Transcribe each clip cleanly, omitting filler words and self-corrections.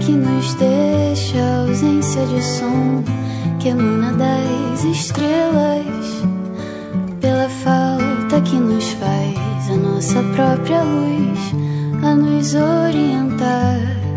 que nos deixa, a ausência de som que emana das estrelas, pela falta que nos faz a nossa própria luz a nos orientar.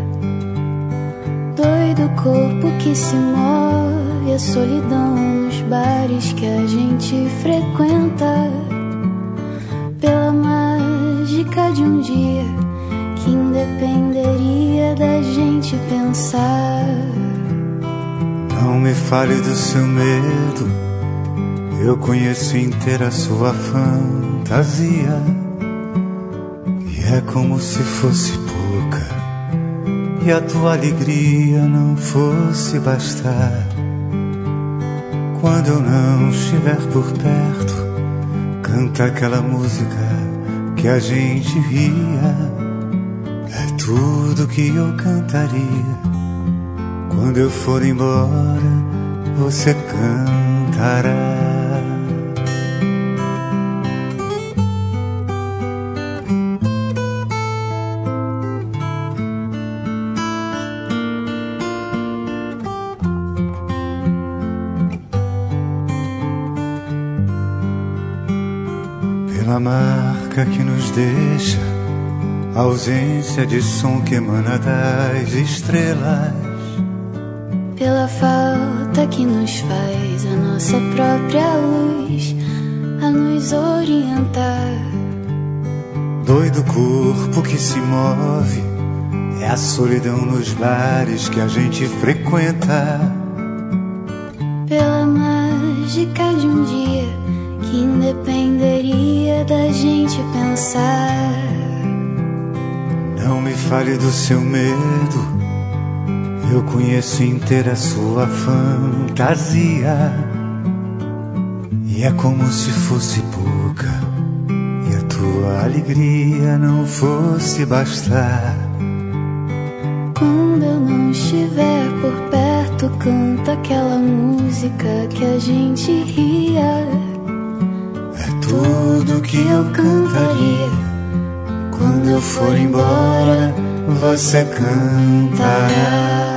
Doido corpo que se move, a solidão nos bares que a gente frequenta, pela mágica de um dia que independeria da gente pensar. Não me fale do seu medo, eu conheço inteira a sua fantasia, e é como se fosse pouca e a tua alegria não fosse bastar. Quando eu não estiver por perto, canta aquela música que a gente ria. É tudo que eu cantaria. Quando eu for embora, você cantará. Pela marca que nos deixa, a ausência de som que emana das estrelas, pela falta que nos faz a nossa própria luz a nos orientar. Doido corpo que se move, é a solidão nos bares que a gente frequenta, pela mágica de um dia que independeria da gente pensar. Não me fale do seu medo, eu conheço inteira a sua fantasia, e é como se fosse pouca e a tua alegria não fosse bastar. Quando eu não estiver por perto, canta aquela música que a gente ria. É tudo que eu cantaria. Quando eu for embora, você cantará.